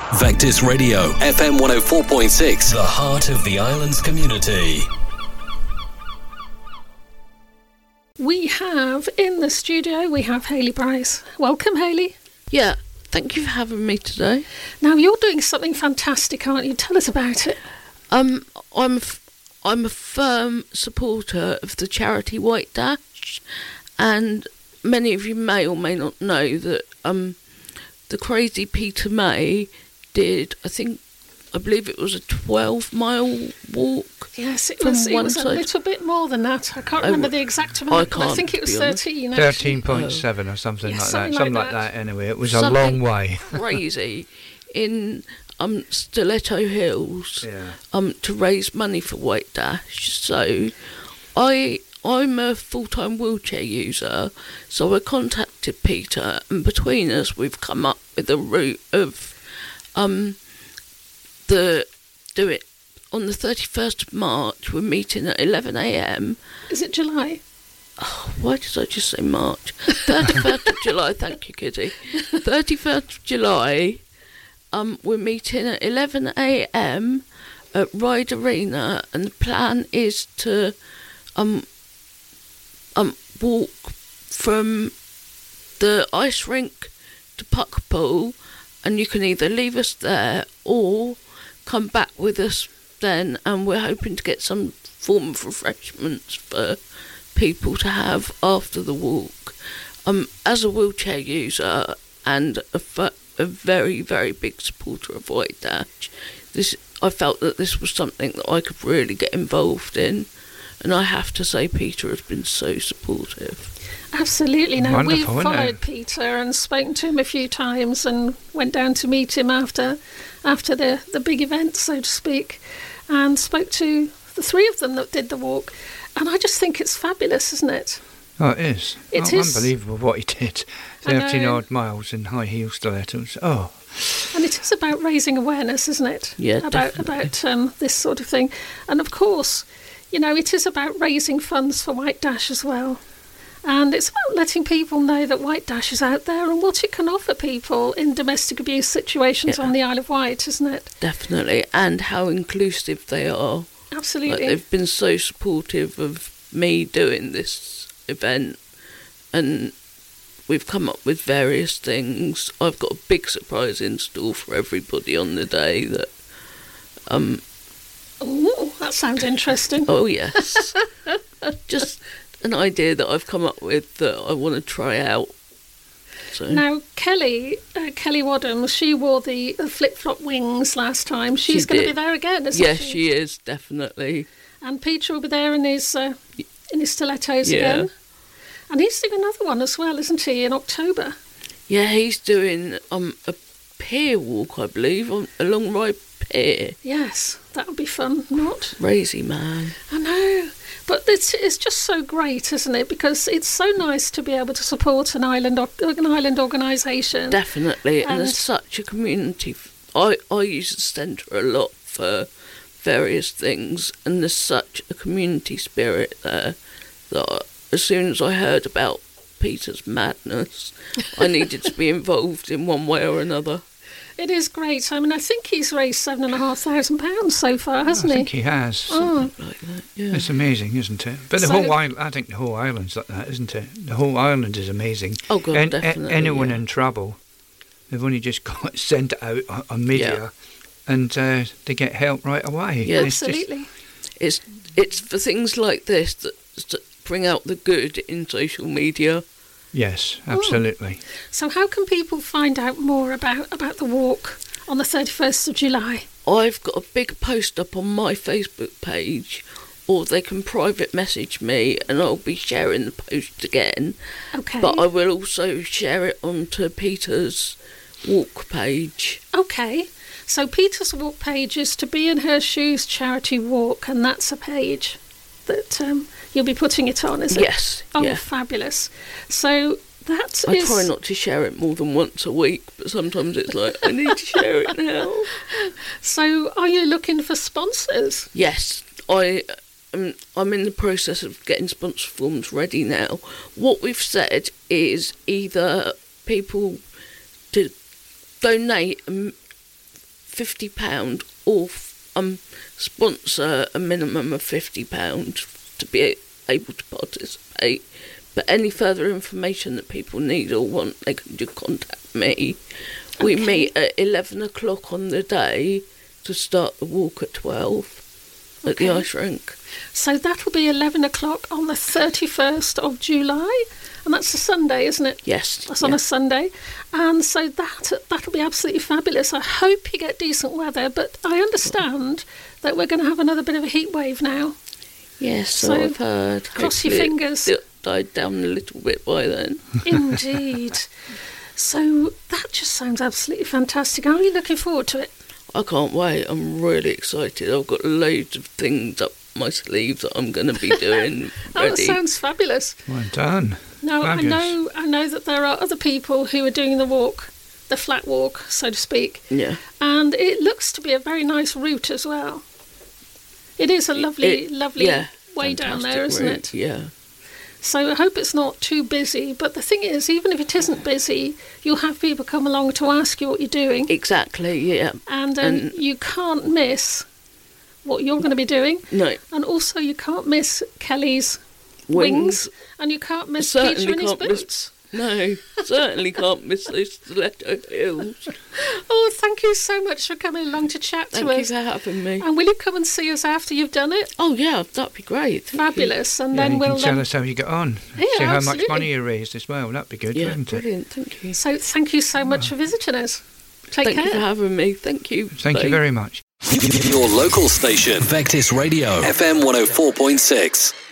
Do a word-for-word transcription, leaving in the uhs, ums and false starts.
Vectis Radio, F M one oh four point six, the heart of the islands community. We have in the studio, we have Hayley Bryce. Welcome, Hayley. Yeah, thank you for having me today. Now, you're doing something fantastic, aren't you? Tell us about it. Um, I'm a, I'm a firm supporter of the charity White Dash, and many of you may or may not know that um, the crazy Peter May did, I think, I believe it was a twelve mile walk. Yes, it was, it was a little bit more than that. I can't remember the exact amount. I can't, I think it was thirteen. thirteen point seven or something yeah, like something that. Like something that. like that, anyway. It was something a long way. Crazy. In um, Stiletto Hills, yeah. um, to raise money for White Dash. So I... I'm a full-time wheelchair user, so I contacted Peter, and between us we've come up with a route of um, the do it on the thirty-first of March. We're meeting at eleven a.m. Is it July? Oh, why did I just say March? thirty-first of July, thank you, Kitty. thirty-first of July, um, we're meeting at eleven a.m. at Ride Arena, and the plan is to um. Um, walk from the ice rink to Puck Pool, and you can either leave us there or come back with us then, and we're hoping to get some form of refreshments for people to have after the walk. Um, as a wheelchair user and a, a very, very big supporter of White Dash, this I felt that this was something that I could really get involved in. And I have to say, Peter has been so supportive. Absolutely. Now, Wonderful, we've followed it? Peter and spoken to him a few times and went down to meet him after after the, the big event, so to speak, and spoke to the three of them that did the walk. And I just think it's fabulous, isn't it? Oh, it is. It oh, is. Unbelievable what he did. thirteen-odd miles in high heel stilettos. Oh. And it is about raising awareness, isn't it? Yeah, About, definitely. about um, this sort of thing. And, of course, you know, it is about raising funds for White Dash as well. And it's about letting people know that White Dash is out there and what it can offer people in domestic abuse situations yeah. on the Isle of Wight, isn't it? Definitely. And how inclusive they are. Absolutely. Like, they've been so supportive of me doing this event, and we've come up with various things. I've got a big surprise in store for everybody on the day that... um. Oh, that sounds interesting. Oh, yes. Just an idea that I've come up with that I want to try out. So. Now, Kelly, uh, Kelly Wadham, she wore the, the flip-flop wings last time. She's She going to did. be there again, isn't Yes, she? she is, definitely. And Peter will be there in his uh, in his stilettos Yeah. again. And he's doing another one as well, isn't he, in October? Yeah, he's doing um a pier walk, I believe, on along Rye Pier. Yes, that would be fun, not? Crazy man. I know. But it's, it's just so great, isn't it? Because it's so nice to be able to support an island or, an island organisation. Definitely, and, And- there's such a community. I, I use the centre a lot for various things, and there's such a community spirit there that as soon as I heard about Peter's madness, I needed to be involved in one way or another. It is great. I mean, I think he's raised seven and a half thousand pounds so far, hasn't I he? think he has. Oh, Like that, yeah. It's amazing, isn't it? But the So- whole island, I think the whole island's like that, isn't it? The whole island is amazing. Oh, God, An- a- definitely, anyone yeah. in trouble, they've only just got sent out on, on media, Yeah. and uh, they get help right away. Yeah. It's just- absolutely. It's it's for things like this that, that bring out the good in social media. yes, absolutely. So how can people find out more about, about the walk on the thirty-first of July? I've got a big post up on my Facebook page, or they can private message me and I'll be sharing the post again. Okay. But I will also share it onto Peter's walk page. Okay. So Peter's walk page is To Be in Her Shoes Charity Walk, and that's a page that um, you'll be putting it on, is it? Yes, Oh, yeah. fabulous. So that I is... try not to share it more than once a week, but sometimes it's like, I need to share it now. So are you looking for sponsors? Yes, I um, I'm in the process of getting sponsor forms ready now. What we've said is either people to donate um, fifty pounds or um, sponsor a minimum of fifty pounds to be able to participate. But any further information that people need or want, they can just contact me. Okay. We meet at eleven o'clock on the day to start the walk at twelve at okay. the ice rink. So that'll be eleven o'clock on the thirty-first of July, and that's a Sunday, isn't it? Yes. That's on yeah. a Sunday. And so that, that'll be absolutely fabulous. I hope you get decent weather, but I understand that we're going to have another bit of a heat wave now. Yes, so I've heard. Cross your fingers. It died down a little bit by then. Indeed. So that just sounds absolutely fantastic. Are you looking forward to it? I can't wait. I'm really excited. I've got loads of things up my sleeves that I'm going to be doing. Oh, ready. That sounds fabulous. Well done. Now, Fabulous. I know I know that there are other people who are doing the walk, the flat walk, so to speak. Yeah. And it looks to be a very nice route as well. It is a lovely, it, lovely yeah, way down there, isn't route, it? Yeah. So I hope it's not too busy. But the thing is, even if it isn't busy, you'll have people come along to ask you what you're doing. Exactly, yeah. And, um, and you can't miss what you're going to be doing. No. And also you can't miss Kelly's wings. wings and you can't miss Certainly Peter and his can't boots. Miss, no, certainly can't miss those stiletto heels. Oh, thank you so much for coming along to chat thank to you us. Thank you for having me. And will you come and see us after you've done it? Oh, yeah, that'd be great. Thank Fabulous. You. And yeah, then you we'll... can tell um, us how you get on. Yeah, see how absolutely. much money you raised as well. That'd be good, yeah, wouldn't brilliant. it? Thank you. So thank you so much oh. for visiting us. Take thank care. you for having me. Thank you. Thank Bye. you very much. Your local station, Vectis Radio, F M one oh four point six.